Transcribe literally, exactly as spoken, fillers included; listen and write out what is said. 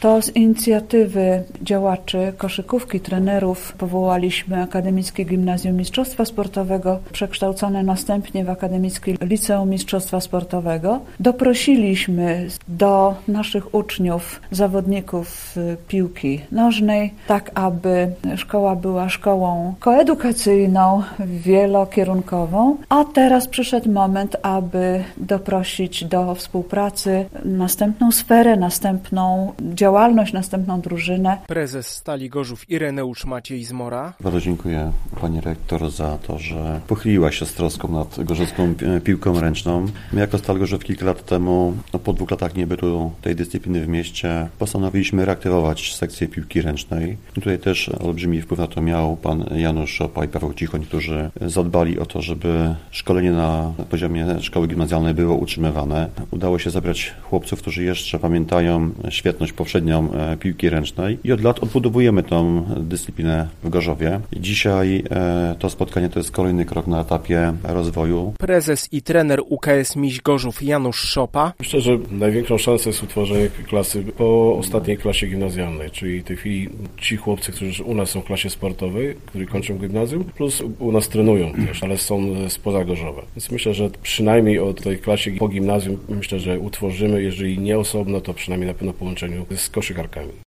To z inicjatywy działaczy koszykówki, trenerów powołaliśmy Akademickie Gimnazjum Mistrzostwa Sportowego, przekształcone następnie w Akademickie Liceum Mistrzostwa Sportowego. Doprosiliśmy do naszych uczniów, zawodników piłki nożnej, tak aby szkoła była szkołą koedukacyjną, wielokierunkową, a teraz przyszedł moment, aby doprosić do współpracy następną sferę, następną działalność, następną drużynę. Prezes Stali Gorzów Ireneusz Maciej Zmora. Bardzo dziękuję pani rektor za to, że pochyliła się z troską nad gorzowską piłką ręczną. My jako Stal Gorzów kilka lat temu, no po dwóch latach niebytu tej dyscypliny w mieście, postanowiliśmy reaktywować sekcję piłki ręcznej. I tutaj też olbrzymi wpływ na to miał pan Janusz Szopa i Paweł Cichoń, którzy zadbali o to, żeby szkolenie na poziomie szkoły gimnazjalnej było utrzymywane. Udało się zebrać chłopców, którzy jeszcze pamiętają świetność powszednią piłki ręcznej i od lat odbudowujemy tą dyscyplinę w Gorzowie. Dzisiaj to spotkanie to jest kolejny krok na etapie rozwoju. Prezes i trener U K S Miś Gorzów Janusz Szopa. Myślę, że największą szansą jest utworzenie klasy po ostatniej klasie gimnazjalnej, czyli w tej chwili ci chłopcy, którzy u nas są w klasie sportowej, którzy kończą gimnazjum, plus u nas trenują też, ale są spoza Gorzowa. Więc myślę, że przynajmniej o tej klasie po gimnazjum myślę, że utworzymy, jeżeli nie osobno, to przynajmniej na pewno w połączeniu z koszykarkami.